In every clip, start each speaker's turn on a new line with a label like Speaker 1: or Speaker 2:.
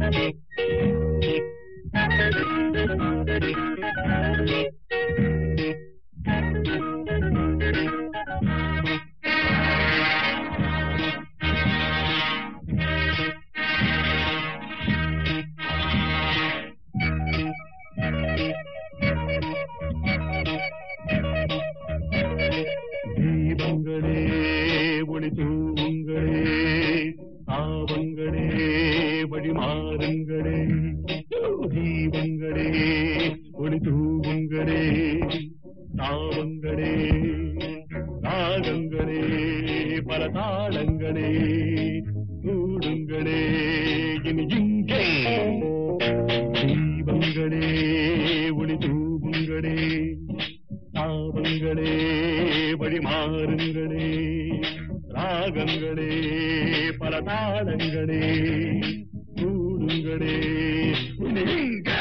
Speaker 1: தீபங்களே ஒளி தூங்களே தாவங்களே வழிமாறுங்களே தீபங்களே ஒளி தூங்களே தாவங்களே ராகங்களே பல தாளங்களே கூடுங்களே இனி இங்கே தீபங்களே ஒளி தூங்களே தாவங்களே வழிமாறுங்களே ராகங்களே பல தாளங்களே கூடுங்களே இங்கே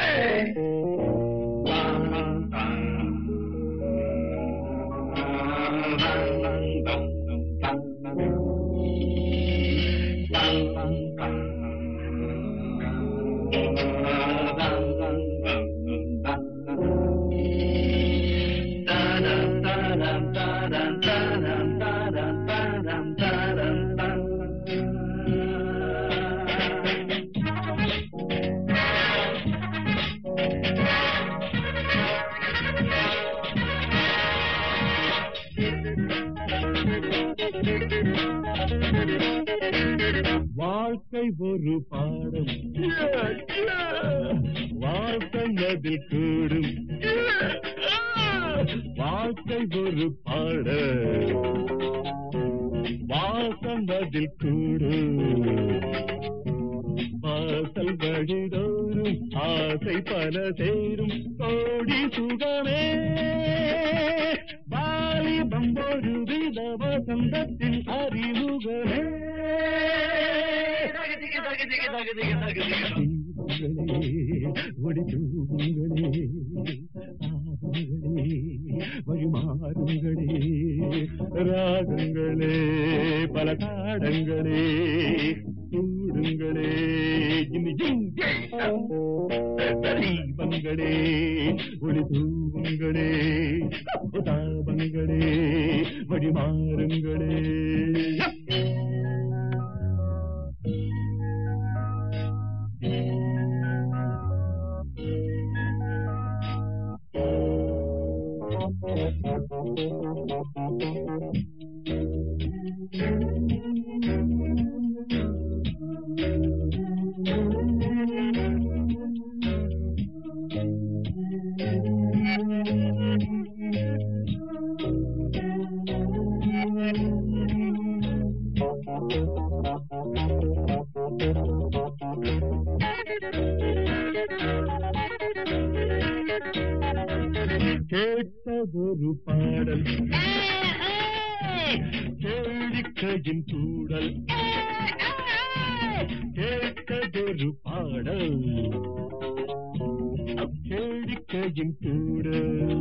Speaker 1: வாழ்க்கை ஒரு பாடம் வாழ்க்கை அதில் கூடும் வாழ்க்கை ஒரு பாடம் வாசம் அதில் கூடும் வாசல் வழிதோறும் ஆசை பல சேரும் கோடி சுகமே வாலிபம் ஒரு வித வசந்தத்தின் அறிமுகமே ஒளி தூங்களே தாவங்களே வழிமாறுங்களே ராகங்களே பல தாடங்களே கூடுங்களே இனி இங்கே தீபங்களே ஒளி தூங்களே தாவங்களே வழிமாறுங்களே கேட்டதொரு பாடல் கேளிக்கையின் கூடல் கேட்டதொரு பாடல் கேளிக்கையின் கூடல்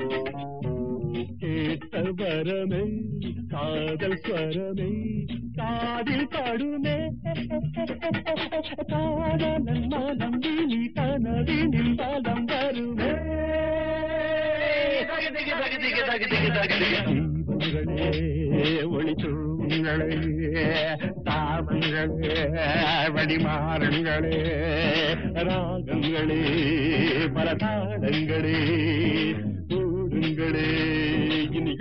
Speaker 1: கேட்ட வரமே காதல் ஸ்வரமே காதில் படுமே காதலன் மனம் நீ கனவினில் பலம் வருமே தீபங்களே ஒளி தூங்களே தாவங்களே வழிமாறங்களே ராகங்களே பல தாளங்களே கூடுங்களே இனி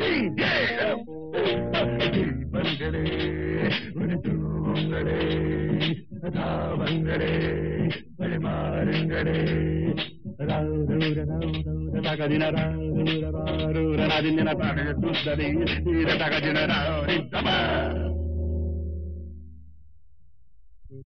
Speaker 1: தீபங்களே ஒளி தூங்களே தாவங்களே வழிமாறங்களே Tagina